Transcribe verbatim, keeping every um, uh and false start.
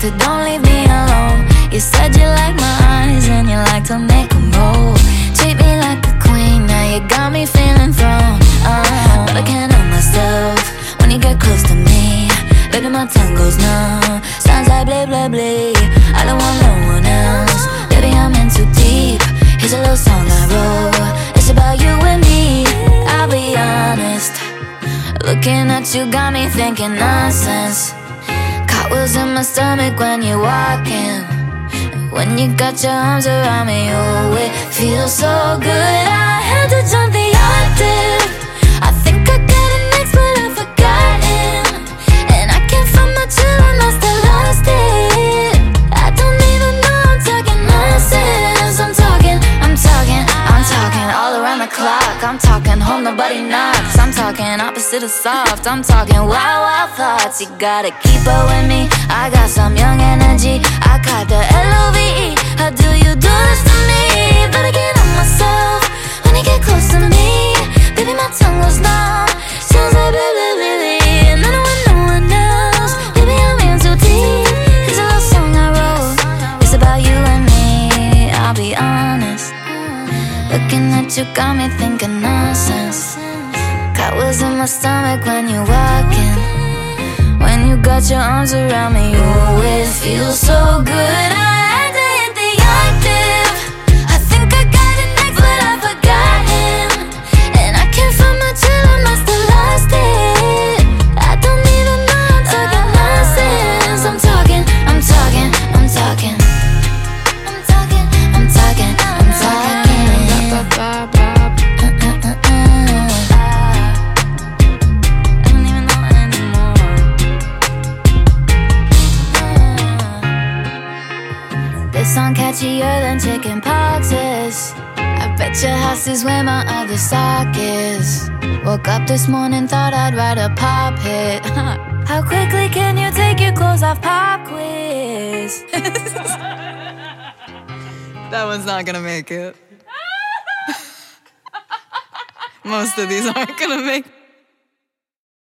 to don't leave me alone. You said you like my eyes and you like to make them roll. Treat me like a queen, now you got me feeling thrown. uh, But I can't help myself when you get close to me. Baby, my tongue goes numb, sounds like blah, blah, blah. I don't want no one else, baby, I'm in too deep. Here's a little song I wrote, it's about you and me. I'll be honest, looking at you got me thinking nonsense. Cartwheels in my stomach when you're walking. When you got your arms around me, oh, it feels so good. I had to jump the octave. I think I got it next, but I've forgotten. And I can't find my chill and I still lost it. I don't even know I'm talking nonsense. I'm talking, I'm talking, I'm talking all around the clock. I'm talking home, nobody knocks. I'm talking opposite of soft. I'm talking wild, wild thoughts. You gotta keep up with me, I got some young energy. I caught the L O V E. How do you do this to me? Better get on myself when you get close to me. Baby, my tongue goes numb, sounds like blah, blah, blah. And I don't want no one else, baby, I'm in too deep. Here's a little song I wrote, it's about you and me. I'll be honest, looking at you got me thinking nonsense. Cartwheels in my stomach when you're walking. When you got your arms around me, oh, it feels so good. I had to hit the octave. I think I got it next, but I've forgotten. And I can't find my chill and I still lost it. I don't even know I'm talking nonsense. I'm talking, I'm talking, I'm talking. I'm talking, I'm talking, I'm talking. This song catchier than chicken poxes. I bet your house is where my other sock is. Woke up this morning, thought I'd write a pop hit. How quickly can you take your clothes off? Pop quiz. That one's not gonna make it. Most of these aren't gonna make it.